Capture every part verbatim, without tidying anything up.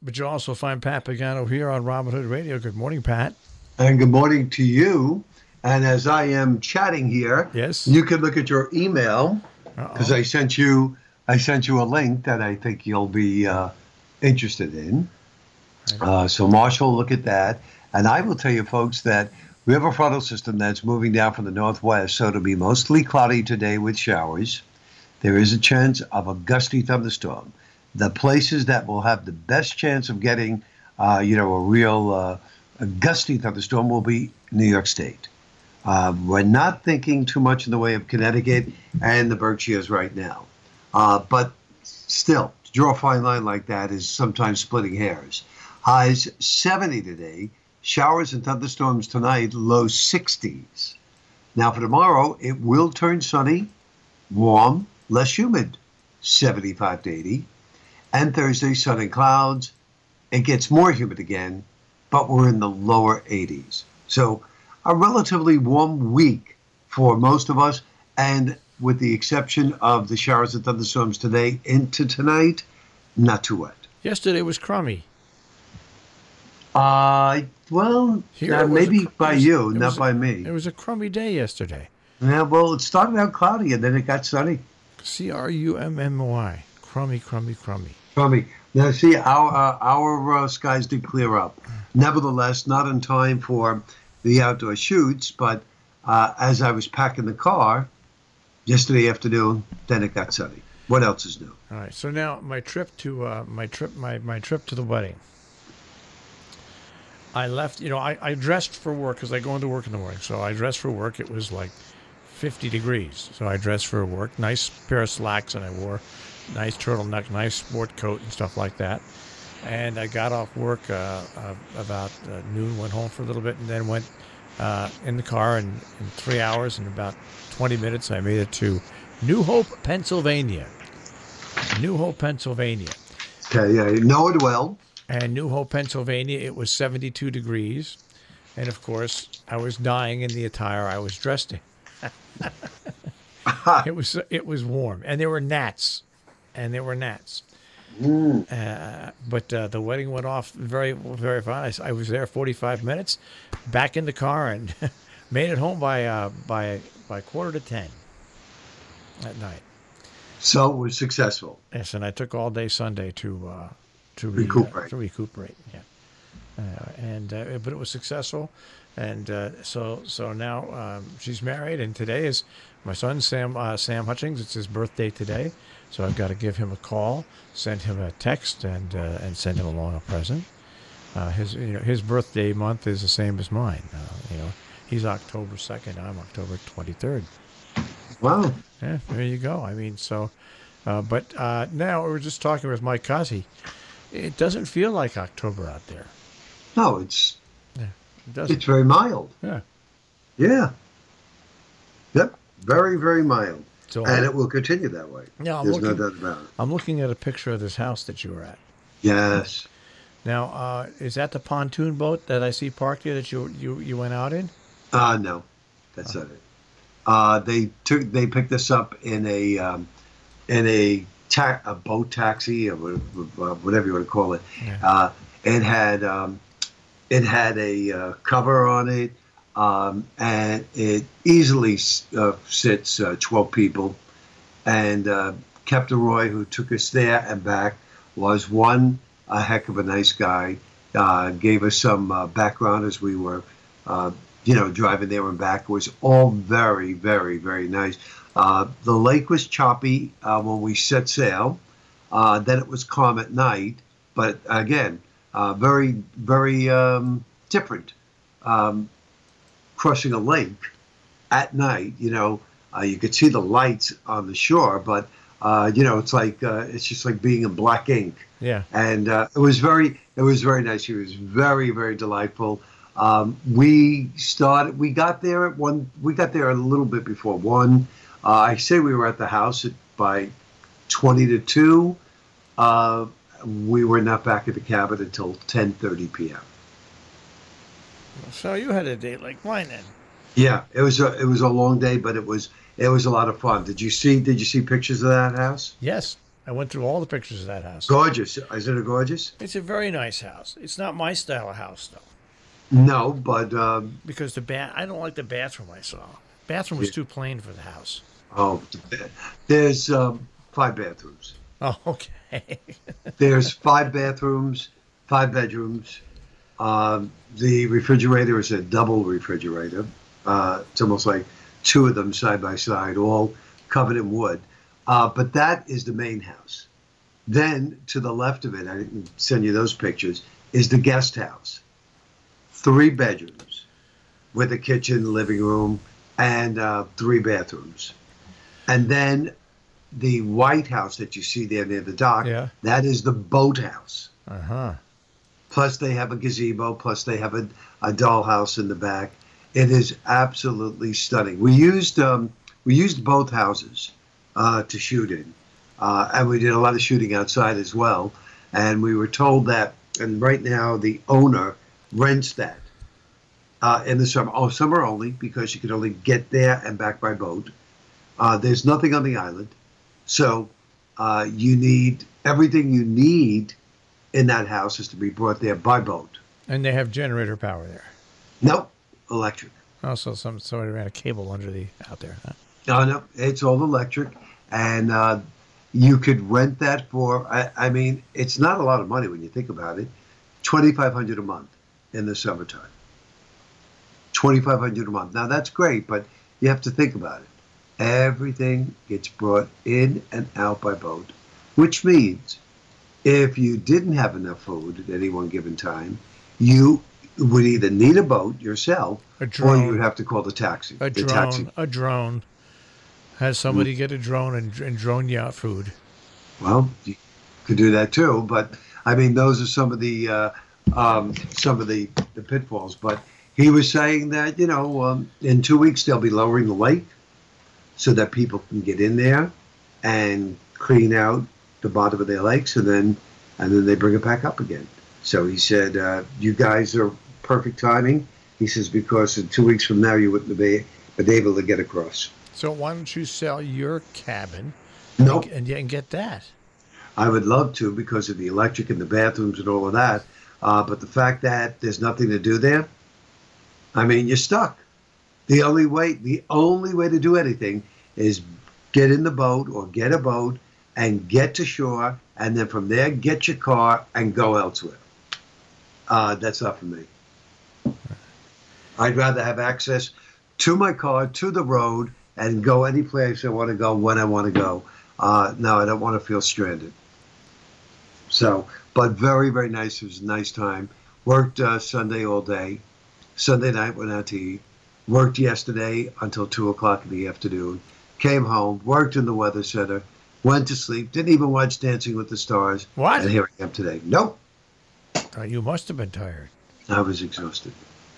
But you'll also find Pat Pagano here on Robin Hood Radio. Good morning, Pat. And good morning to you. And as I am chatting here, yes, you can look at your email because I sent you I sent you a link that I think you'll be uh, interested in. Uh, so Marshall, look at that. And I will tell you, folks, that we have a frontal system that's moving down from the northwest, so it'll be mostly cloudy today with showers. There is a chance of a gusty thunderstorm. The places that will have the best chance of getting, uh, you know, a real uh, a gusty thunderstorm will be New York State. Uh, we're not thinking too much in the way of Connecticut and the Berkshires right now. Uh, but still, to draw a fine line like that is sometimes splitting hairs. Highs seventy today, showers and thunderstorms tonight, low sixties. Now for tomorrow, it will turn sunny, warm, less humid, seventy-five to eighty. And Thursday, sun and clouds. It gets more humid again, but we're in the lower eighties. So a relatively warm week for most of us, and with the exception of the showers and thunderstorms today into tonight, not too wet. Yesterday was crummy. Uh, well, uh, maybe a, by was, you, not a, by me. It was a crummy day yesterday. Yeah, well, it started out cloudy, and then it got sunny. C R U M M Y. Crummy, crummy, crummy. Crummy. Now, see, our, uh, our uh, skies did clear up. Nevertheless, not in time for the outdoor shoots, but uh, as I was packing the car yesterday afternoon, then it got sunny. What else is new? All right. So now my trip to uh, my trip my, my trip to the wedding. I left. You know, I, I dressed for work because I go into work in the morning. So I dressed for work. It was like fifty degrees. So I dressed for work. Nice pair of slacks, and I wore nice turtleneck, nice sport coat, and stuff like that. And I got off work uh, uh, about uh, noon, went home for a little bit, and then went uh, in the car. And in three hours and about twenty minutes, I made it to New Hope, Pennsylvania. New Hope, Pennsylvania. Okay, I know it well. And New Hope, Pennsylvania, it was seventy-two degrees. And, of course, I was dying in the attire I was dressed in. it was it was warm. And there were gnats. And there were gnats. Mm. Uh, but uh, the wedding went off very, very fine. I, I was there forty-five minutes, back in the car, and made it home by uh, by by quarter to ten at night. So it was successful. Yes, and I took all day Sunday to uh, to re- recuperate. Uh, to recuperate, yeah. Uh, and uh, but it was successful, and uh, so so now um, she's married, and today is my son Sam uh, Sam Hutchings. It's his birthday today. So I've got to give him a call, send him a text, and uh, and send him along a present. Uh, his you know his birthday month is the same as mine. Uh, you know he's October second. I'm October twenty-third. Wow. Yeah, there you go. I mean, so, uh, but uh, now we were just talking with Mike Cossie. It doesn't feel like October out there. No, it's yeah, it doesn't. It's very mild. Yeah. Yeah. Yep. Very, very mild. So, and it will continue that way. Yeah, I'm There's looking, no doubt about it. I'm looking at a picture of this house that you were at. Yes. Now, uh, is that the pontoon boat that I see parked here that you you, you went out in? Uh, no, that's oh. not it. Uh, they took they picked us up in a um, in a ta- a boat taxi or whatever you want to call it. Yeah. Uh, it had um, it had a uh, cover on it. Um, and it easily uh, sits uh, twelve people. And uh, Captain Roy, who took us there and back, was one a heck of a nice guy. Uh, gave us some uh, background as we were, uh, you know, driving there and back. It was all very, very, very nice. Uh, the lake was choppy uh, when we set sail. Uh, then it was calm at night. But again, uh, very, very um, different. Um, crossing a lake at night, you know, uh, you could see the lights on the shore, but, uh, you know, it's like, uh, it's just like being in black ink. Yeah. And uh, it was very, it was very nice. He was very, very delightful. Um, we started, we got there at one, we got there a little bit before one. Uh, I say we were at the house at, by twenty to two. Uh, we were not back at the cabin until ten thirty p.m. So you had a day like mine then. Yeah, it was a it was a long day, but it was it was a lot of fun. Did you see Did you see pictures of that house? Yes, I went through all the pictures of that house. Gorgeous. Is it a gorgeous? It's a very nice house. It's not my style of house though, No, but um, because the bath. I don't like the bathroom I saw. Bathroom was Yeah. too plain for the house. oh, there's um, five bathrooms. Oh, okay. There's five bathrooms, five bedrooms. Um, the refrigerator is a double refrigerator. Uh, it's almost like two of them side by side, all covered in wood. Uh, but that is the main house. Then to the left of it, I didn't send you those pictures, is the guest house. Three bedrooms with a kitchen, living room, and uh, three bathrooms. And then the White House that you see there near the dock, Yeah. that is the boathouse. Uh huh. Plus they have a gazebo, plus they have a, a dollhouse in the back. It is absolutely stunning. We used um, we used both houses uh, to shoot in. Uh, and we did a lot of shooting outside as well. And we were told that, and right now the owner rents that uh, in the summer. Oh, summer only, because you can only get there and back by boat. Uh, there's nothing on the island. So uh, you need, everything you need in that house is to be brought there by boat. And they have generator power there. Nope, electric. Also, some somebody ran a cable under the out there. Huh? No, no, it's all electric. And uh, you could rent that for, I, I mean, it's not a lot of money when you think about it. twenty-five hundred dollars a month in the summertime. twenty-five hundred dollars a month. Now, that's great, but you have to think about it. Everything gets brought in and out by boat, which means if you didn't have enough food at any one given time, you would either need a boat yourself, A or drone. you would have to call the taxi. A the drone. taxi. A drone. Has somebody get a drone and, and drone you out food. Well, you could do that too, but I mean, those are some of the uh, um, some of the, the pitfalls. But he was saying that you know, um, in two weeks they'll be lowering the lake so that people can get in there and clean out the bottom of their lakes, and then and then they bring it back up again. So he said, uh, "You guys are perfect timing." He says because in two weeks from now you wouldn't be been able to get across. So why don't you sell your cabin Nope. and, and get that? I would love to because of the electric and the bathrooms and all of that. Uh, but the fact that there's nothing to do there, I mean, you're stuck. The only way, the only way to do anything is get in the boat or get a boat and get to shore, and then from there get your car and go elsewhere. Uh, that's not for me. I'd rather have access to my car, to the road, and go any place I want to go when I want to go. Uh, no, I don't want to feel stranded. So, but very, very nice. It was a nice time. Worked uh, Sunday all day. Sunday night went out to eat. Worked yesterday until two o'clock in the afternoon. Came home, worked in the weather center, went to sleep, didn't even watch Dancing with the Stars. What? And here I am today. Nope. Uh, you must have been tired. I was exhausted.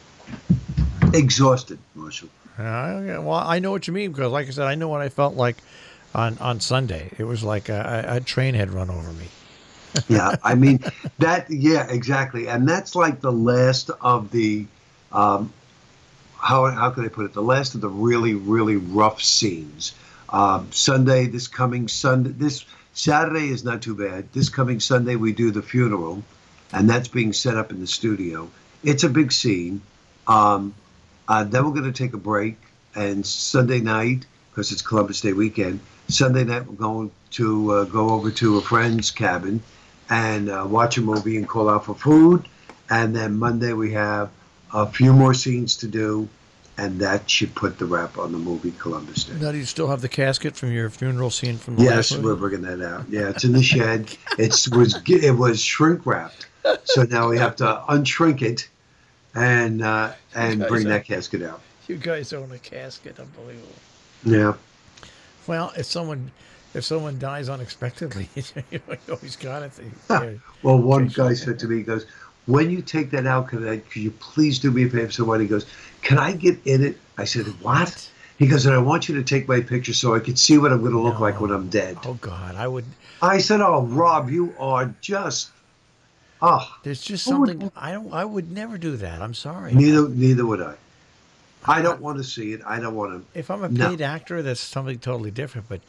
Exhausted, Marshall. Uh, yeah, well, I know what you mean because, like I said, I know what I felt like on, on Sunday. It was like a, a train had run over me. Yeah, I mean that. Yeah, exactly, and that's like the last of the, um, how how can I put it? The last of the really really rough scenes. Um, Sunday, this coming Sunday, this Saturday is not too bad. This coming Sunday, we do the funeral, and that's being set up in the studio. It's a big scene. Um, uh, then we're going to take a break, and Sunday night, because it's Columbus Day weekend, Sunday night we're going to uh, go over to a friend's cabin and uh, watch a movie and call out for food. And then Monday we have a few more scenes to do, and that should put the wrap on the movie Columbus Day. Now, do you still have the casket from your funeral scene from the Yes, last we're movie? bringing that out. Yeah, it's in the shed. It was it was shrink wrapped, so now we have to unshrink it and uh, and Guys, bring uh, that casket out. You guys own a casket, unbelievable. Yeah. Well, if someone if someone dies unexpectedly, you always got it. Yeah. Well, one Okay, guy sure. said to me, he goes, when you take that out, could, I, could you please do me a favor? So what? He goes, can I get in it? I said, what? He goes, and I want you to take my picture so I could see what I'm going to look No. like when I'm dead. Oh God, I would. I said, oh, Rob, you are just, oh, There's just Who would- something I don't. I would never do that. I'm sorry. neither, neither would I. I don't want to see it. I don't want to. If I'm a No. paid actor, that's something totally different. But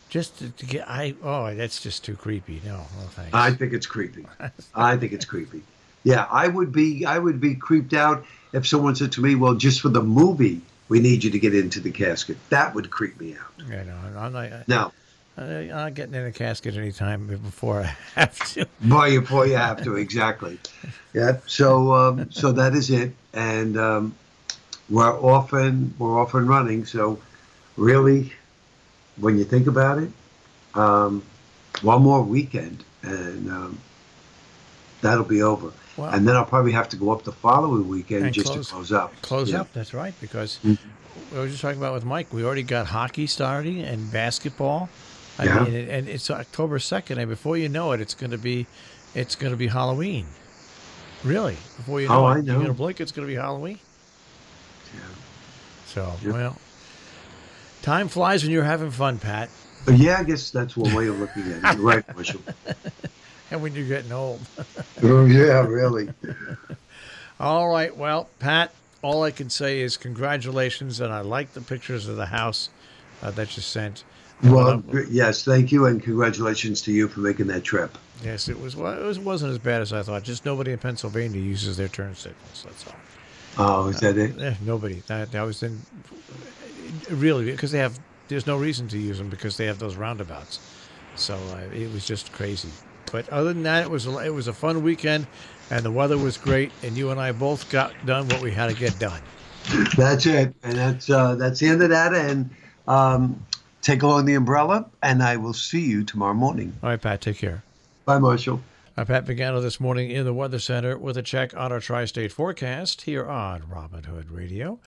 Just to, to get, I oh, that's just too creepy. No, no thanks. I think it's creepy. I think it's creepy. Yeah, I would be. I would be creeped out if someone said to me, "Well, just for the movie, we need you to get into the casket." That would creep me out. Yeah, no, I'm not. I, No. I'm not getting in a casket anytime before I have to. Boy, before you have to, exactly. Yeah. So, um, so that is it, and um, we're off and we're off and running. So, really, when you think about it, um, one more weekend, and um, that'll be over. Well, and then I'll probably have to go up the following weekend just close, to close up. Close yeah. up. That's right, because mm-hmm. we were just talking about with Mike. We already got hockey starting and basketball. I yeah. mean, and it's October second, and before you know it, it's going to be, it's going to be Halloween. Really, before you know oh, it, I know. you're going to blink, it's going to be Halloween. Yeah. So yeah. well, time flies when you're having fun, Pat. But yeah, I guess that's one way of looking at it. You're right, Marshall. And when you're getting old. Oh yeah, really. All right, well, Pat, all I can say is congratulations, and I like the pictures of the house uh, that you sent. Well, yes, thank you, and congratulations to you for making that trip. Yes, it was. Well, it was, wasn't as bad as I thought. Just nobody in Pennsylvania uses their turn signals. That's all. Oh, is that uh, it? Eh, nobody. That that was in really because they have. There's no reason to use them because they have those roundabouts. So uh, it was just crazy. But other than that, it was a, it was a fun weekend, and the weather was great, and you and I both got done what we had to get done. That's it, and that's uh, that's the end of that. And um, take along the umbrella, and I will see you tomorrow morning. All right, Pat. Take care. Bye, Marshall. I'm Pat Pagano this morning in the Weather Center with a check on our tri-state forecast here on Robin Hood Radio.